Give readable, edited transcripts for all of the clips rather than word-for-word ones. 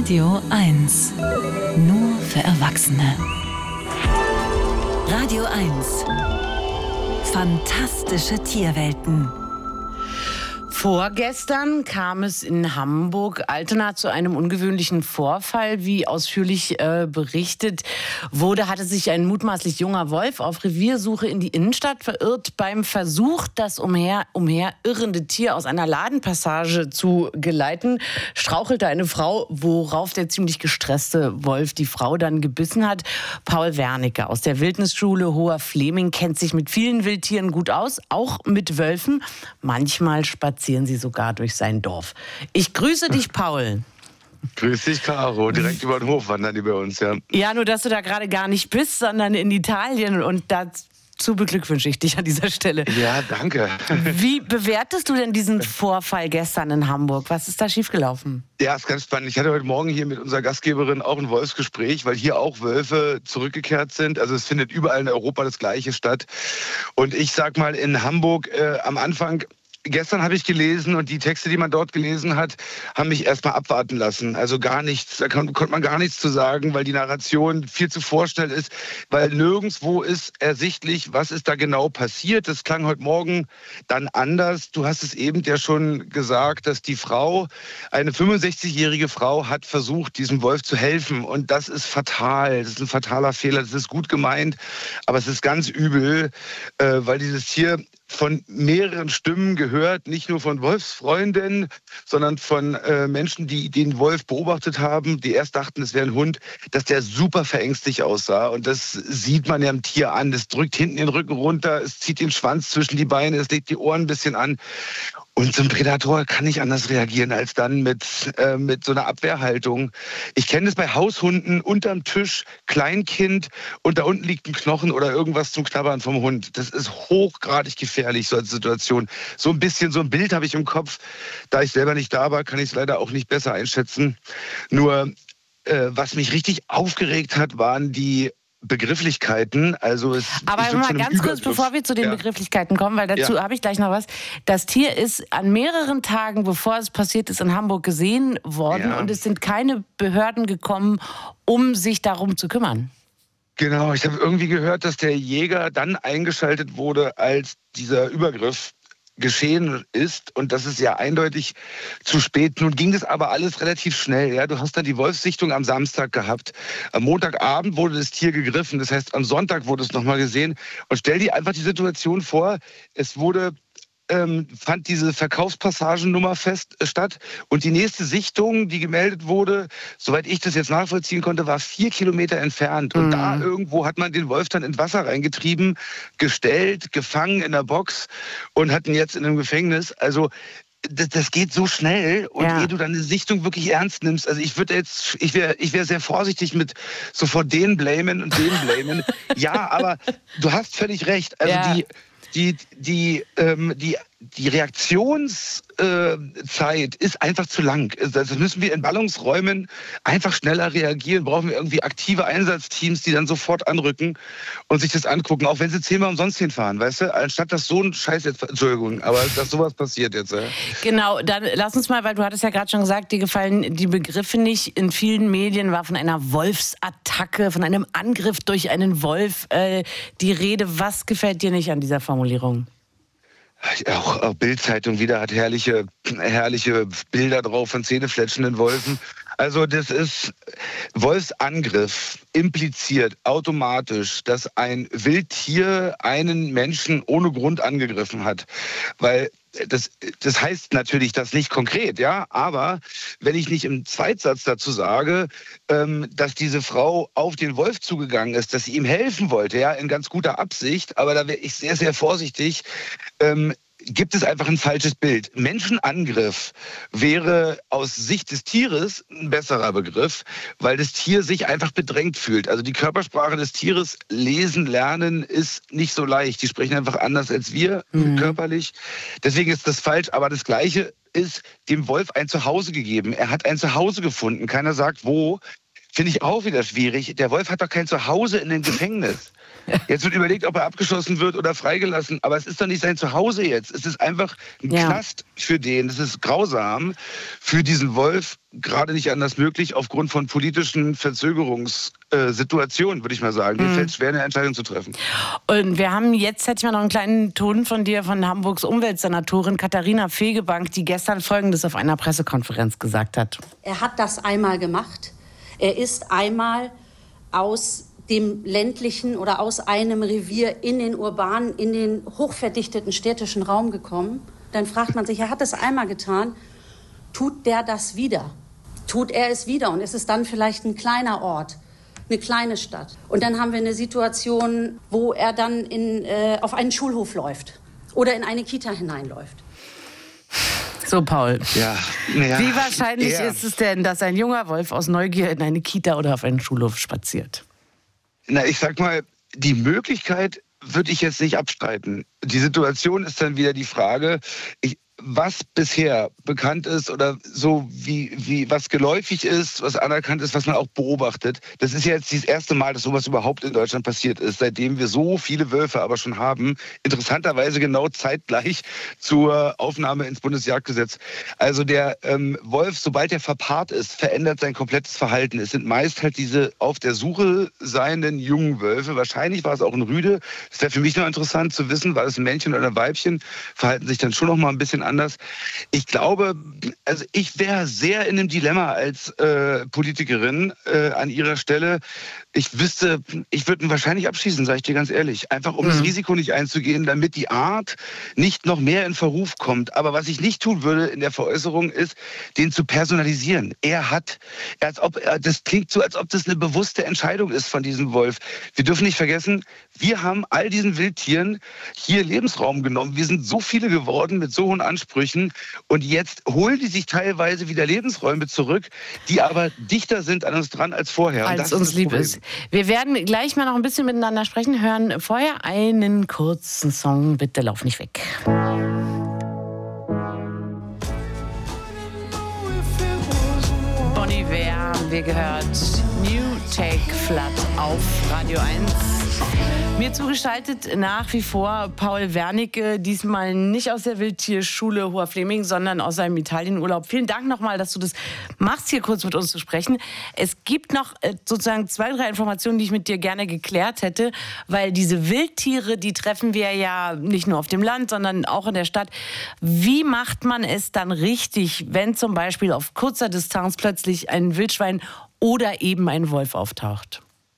Radio 1. Nur für Erwachsene. Radio 1. Fantastische Tierwelten. Vorgestern kam es in Hamburg-Altena zu einem ungewöhnlichen Vorfall. Wie ausführlich berichtet wurde, hatte sich ein mutmaßlich junger Wolf auf Reviersuche in die Innenstadt verirrt. Beim Versuch, das umher irrende Tier aus einer Ladenpassage zu geleiten, strauchelte eine Frau, worauf der ziemlich gestresste Wolf die Frau dann gebissen hat. Paul Wernicke aus der Wildnisschule Hoher Fleming kennt sich mit vielen Wildtieren gut aus, auch mit Wölfen. Manchmal spazieren sie sogar durch sein Dorf. Ich grüße dich, Paul. Grüß dich, Caro. Direkt über den Hof wandern die bei uns, ja. Ja, nur dass du da gerade gar nicht bist, sondern in Italien. Und dazu beglückwünsche ich dich an dieser Stelle. Ja, danke. Wie bewertest du denn diesen Vorfall gestern in Hamburg? Was ist da schiefgelaufen? Ja, ist ganz spannend. Ich hatte heute Morgen hier mit unserer Gastgeberin auch ein Wolfsgespräch, weil hier auch Wölfe zurückgekehrt sind. Also es findet überall in Europa das Gleiche statt. Und ich sag mal, in Hamburg am Anfang... Gestern habe ich gelesen und die Texte, die man dort gelesen hat, haben mich erstmal abwarten lassen. Also gar nichts, da konnte man gar nichts zu sagen, weil die Narration viel zu vorschnell ist, weil nirgendwo ist ersichtlich, was ist da genau passiert. Das klang heute Morgen dann anders. Du hast es eben ja schon gesagt, dass die Frau, eine 65-jährige Frau, hat versucht, diesem Wolf zu helfen. Und das ist fatal. Das ist ein fataler Fehler. Das ist gut gemeint, aber es ist ganz übel, weil dieses Tier von mehreren Stimmen gehört, nicht nur von Wolfsfreunden, sondern von Menschen, die den Wolf beobachtet haben, die erst dachten, es wäre ein Hund, dass der super verängstigt aussah. Und das sieht man ja am Tier an. Es drückt hinten den Rücken runter, es zieht den Schwanz zwischen die Beine, es legt die Ohren ein bisschen an. Und so ein Predator kann nicht anders reagieren als dann mit so einer Abwehrhaltung. Ich kenne das bei Haushunden, unterm Tisch, Kleinkind und da unten liegt ein Knochen oder irgendwas zum Knabbern vom Hund. Das ist hochgradig gefährlich, so eine Situation. So ein bisschen, so ein Bild habe ich im Kopf. Da ich selber nicht da war, kann ich es leider auch nicht besser einschätzen. Nur, was mich richtig aufgeregt hat, waren die Begrifflichkeiten, also aber mal ganz kurz, bevor wir zu den Begrifflichkeiten kommen, weil dazu habe ich gleich noch was. Das Tier ist an mehreren Tagen, bevor es passiert ist, in Hamburg gesehen worden und es sind keine Behörden gekommen, um sich darum zu kümmern. Genau, ich habe irgendwie gehört, dass der Jäger dann eingeschaltet wurde, als dieser Übergriff geschehen ist, und das ist ja eindeutig zu spät. Nun ging das aber alles relativ schnell. Ja? Du hast dann die Wolfssichtung am Samstag gehabt. Am Montagabend wurde das Tier gegriffen. Das heißt, am Sonntag wurde es nochmal gesehen. Und stell dir einfach die Situation vor, es fand diese Verkaufspassagennummer statt. Und die nächste Sichtung, die gemeldet wurde, soweit ich das jetzt nachvollziehen konnte, war 4 Kilometer entfernt. Und da irgendwo hat man den Wolf dann ins Wasser reingetrieben, gestellt, gefangen in der Box und hat ihn jetzt in einem Gefängnis. Also das geht so schnell, und ehe du dann eine Sichtung wirklich ernst nimmst. Also ich wäre sehr vorsichtig mit sofort den blamen und den blamen. Ja, aber du hast völlig recht. Also die Reaktionszeit ist einfach zu lang. Also müssen wir in Ballungsräumen einfach schneller reagieren. Brauchen wir irgendwie aktive Einsatzteams, die dann sofort anrücken und sich das angucken, auch wenn sie 10-mal umsonst hinfahren, weißt du? Anstatt dass so ein Scheiß jetzt, Entschuldigung, aber dass sowas passiert jetzt. Genau, dann lass uns mal, weil du hattest ja gerade schon gesagt, dir gefallen die Begriffe nicht. In vielen Medien war von einer Wolfsattacke, von einem Angriff durch einen Wolf die Rede. Was gefällt dir nicht an dieser Formulierung? Auch Bild-Zeitung wieder hat herrliche Bilder drauf von zähnefletschenden Wolfen. Also das ist Wolfsangriff impliziert automatisch, dass ein Wildtier einen Menschen ohne Grund angegriffen hat. Weil das heißt natürlich das nicht konkret, ja, aber wenn ich nicht im Zweitsatz dazu sage, dass diese Frau auf den Wolf zugegangen ist, dass sie ihm helfen wollte, ja, in ganz guter Absicht, aber da wäre ich sehr, sehr vorsichtig, gibt es einfach ein falsches Bild. Menschenangriff wäre aus Sicht des Tieres ein besserer Begriff, weil das Tier sich einfach bedrängt fühlt. Also die Körpersprache des Tieres lesen, lernen ist nicht so leicht. Die sprechen einfach anders als wir körperlich. Deswegen ist das falsch, aber das Gleiche ist dem Wolf ein Zuhause gegeben. Er hat ein Zuhause gefunden. Keiner sagt wo. Finde ich auch wieder schwierig. Der Wolf hat doch kein Zuhause in dem Gefängnis. Jetzt wird überlegt, ob er abgeschossen wird oder freigelassen. Aber es ist doch nicht sein Zuhause jetzt. Es ist einfach ein Knast für den. Es ist grausam für diesen Wolf. Gerade nicht anders möglich aufgrund von politischen Verzögerungssituationen, würde ich mal sagen. Mir fällt es schwer, eine Entscheidung zu treffen. Und wir haben jetzt, hätte ich mal noch einen kleinen Ton von dir, von Hamburgs Umweltsenatorin Katharina Fegebank, die gestern Folgendes auf einer Pressekonferenz gesagt hat. Er hat das einmal gemacht. Er ist einmal aus dem ländlichen oder aus einem Revier in den urbanen, in den hochverdichteten städtischen Raum gekommen. Dann fragt man sich, er hat das einmal getan, tut der das wieder? Tut er es wieder? Und ist es dann vielleicht ein kleiner Ort, eine kleine Stadt? Und dann haben wir eine Situation, wo er dann auf einen Schulhof läuft oder in eine Kita hineinläuft. So, Paul. Ja. Wie wahrscheinlich ist es denn, dass ein junger Wolf aus Neugier in eine Kita oder auf einen Schulhof spaziert? Na, ich sag mal, die Möglichkeit würde ich jetzt nicht abstreiten. Die Situation ist dann wieder die Frage, was bisher bekannt ist oder so wie was geläufig ist, was anerkannt ist, was man auch beobachtet. Das ist ja jetzt das erste Mal, dass sowas überhaupt in Deutschland passiert ist, seitdem wir so viele Wölfe aber schon haben. Interessanterweise genau zeitgleich zur Aufnahme ins Bundesjagdgesetz. Also der Wolf, sobald er verpaart ist, verändert sein komplettes Verhalten. Es sind meist halt diese auf der Suche seienden jungen Wölfe. Wahrscheinlich war es auch ein Rüde. Das wäre für mich noch interessant zu wissen, war es ein Männchen oder ein Weibchen? Verhalten sich dann schon noch mal ein bisschen anders. Ich glaube, also ich wäre sehr in einem Dilemma als Politikerin an ihrer Stelle. Ich wüsste, ich würde ihn wahrscheinlich abschießen, sage ich dir ganz ehrlich. Einfach um das Risiko nicht einzugehen, damit die Art nicht noch mehr in Verruf kommt. Aber was ich nicht tun würde in der Veräußerung ist, den zu personalisieren. Das klingt so, als ob das eine bewusste Entscheidung ist von diesem Wolf. Wir dürfen nicht vergessen, wir haben all diesen Wildtieren hier Lebensraum genommen. Wir sind so viele geworden mit so hohen Ansprüchen und jetzt holen die sich teilweise wieder Lebensräume zurück, die aber dichter sind an uns dran als vorher. Als uns lieb ist. Wir werden gleich mal noch ein bisschen miteinander sprechen, hören vorher einen kurzen Song. Bitte lauf nicht weg. Bon Iver haben wir gehört. New Take Flood auf Radio 1. Mir zugeschaltet nach wie vor Paul Wernicke, diesmal nicht aus der Wildtierschule Hoher Fleming, sondern aus seinem Italienurlaub. Vielen Dank nochmal, dass du das machst, hier kurz mit uns zu sprechen. Es gibt noch sozusagen 2, 3 Informationen, die ich mit dir gerne geklärt hätte, weil diese Wildtiere, die treffen wir ja nicht nur auf dem Land, sondern auch in der Stadt. Wie macht man es dann richtig, wenn zum Beispiel auf kurzer Distanz plötzlich ein Wildschwein oder eben ein Wolf auftaucht?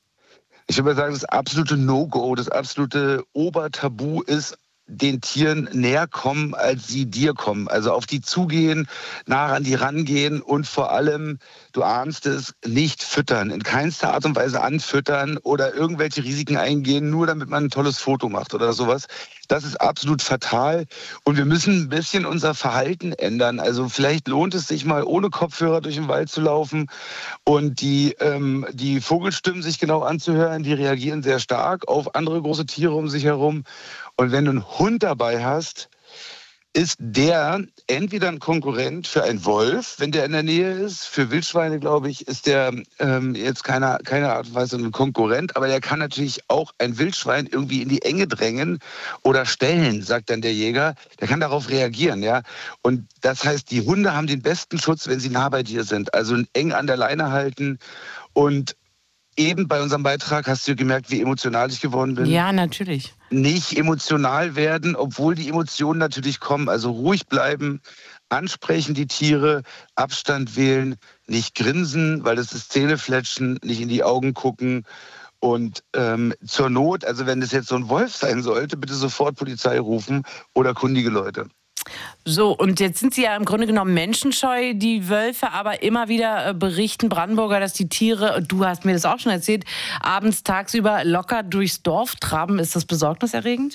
Ich würde mal sagen, das absolute No-Go, das absolute Obertabu ist, den Tieren näher kommen, als sie dir kommen. Also auf die zugehen, nah an die rangehen und vor allem, du ahnst es, nicht füttern. In keinster Art und Weise anfüttern oder irgendwelche Risiken eingehen, nur damit man ein tolles Foto macht oder sowas. Das ist absolut fatal und wir müssen ein bisschen unser Verhalten ändern. Also vielleicht lohnt es sich mal ohne Kopfhörer durch den Wald zu laufen und die Vogelstimmen sich genau anzuhören. Die reagieren sehr stark auf andere große Tiere um sich herum. Und wenn du einen Hund dabei hast, ist der entweder ein Konkurrent für einen Wolf, wenn der in der Nähe ist. Für Wildschweine, glaube ich, ist der jetzt keine Art und Weise ein Konkurrent. Aber der kann natürlich auch ein Wildschwein irgendwie in die Enge drängen oder stellen, sagt dann der Jäger. Der kann darauf reagieren, ja. Und das heißt, die Hunde haben den besten Schutz, wenn sie nah bei dir sind. Also eng an der Leine halten. Und eben bei unserem Beitrag hast du gemerkt, wie emotional ich geworden bin. Ja, natürlich. Nicht emotional werden, obwohl die Emotionen natürlich kommen. Also ruhig bleiben, ansprechen die Tiere, Abstand wählen, nicht grinsen, weil das ist Zähnefletschen, nicht in die Augen gucken. Und zur Not, also wenn es jetzt so ein Wolf sein sollte, bitte sofort Polizei rufen oder kundige Leute. So, und jetzt sind sie ja im Grunde genommen menschenscheu, die Wölfe, aber immer wieder berichten Brandenburger, dass die Tiere, du hast mir das auch schon erzählt, abends, tagsüber locker durchs Dorf traben. Ist das besorgniserregend?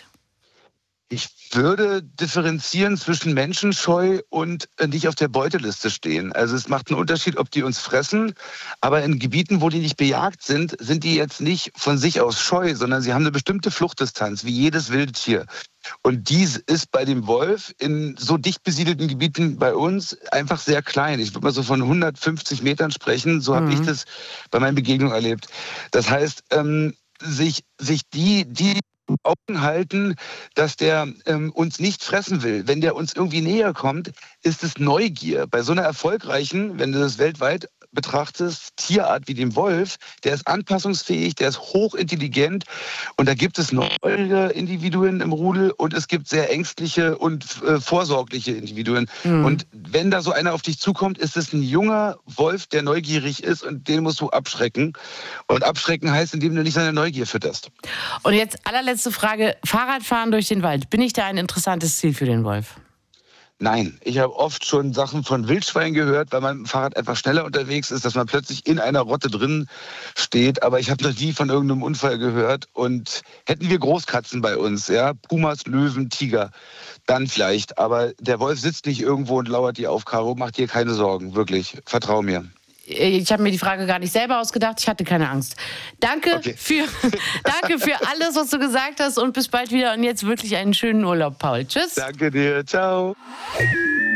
Ich würde differenzieren zwischen menschenscheu und nicht auf der Beuteliste stehen. Also es macht einen Unterschied, ob die uns fressen, aber in Gebieten, wo die nicht bejagt sind, sind die jetzt nicht von sich aus scheu, sondern sie haben eine bestimmte Fluchtdistanz, wie jedes wilde Tier. Und dies ist bei dem Wolf in so dicht besiedelten Gebieten bei uns einfach sehr klein. Ich würde mal so von 150 Metern sprechen, so habe ich das bei meinen Begegnungen erlebt. Das heißt, sich die Augen halten, dass der uns nicht fressen will. Wenn der uns irgendwie näher kommt, ist es Neugier. Bei so einer erfolgreichen, wenn du das weltweit betrachtest, Tierart wie dem Wolf, der ist anpassungsfähig, der ist hochintelligent und da gibt es neue Individuen im Rudel und es gibt sehr ängstliche und vorsorgliche Individuen. Und wenn da so einer auf dich zukommt, ist es ein junger Wolf, der neugierig ist und den musst du abschrecken. Und abschrecken heißt, indem du nicht seine Neugier fütterst. Und jetzt allerletzte Frage, Fahrradfahren durch den Wald, bin ich da ein interessantes Ziel für den Wolf? Nein, ich habe oft schon Sachen von Wildschwein gehört, weil man mit dem Fahrrad etwas schneller unterwegs ist, dass man plötzlich in einer Rotte drin steht. Aber ich habe noch nie von irgendeinem Unfall gehört. Und hätten wir Großkatzen bei uns, ja, Pumas, Löwen, Tiger, dann vielleicht. Aber der Wolf sitzt nicht irgendwo und lauert dir auf, Caro. Mach dir keine Sorgen, wirklich. Vertrau mir. Ich habe mir die Frage gar nicht selber ausgedacht. Ich hatte keine Angst. Danke für alles, was du gesagt hast und bis bald wieder. Und jetzt wirklich einen schönen Urlaub, Paul. Tschüss. Danke dir. Ciao.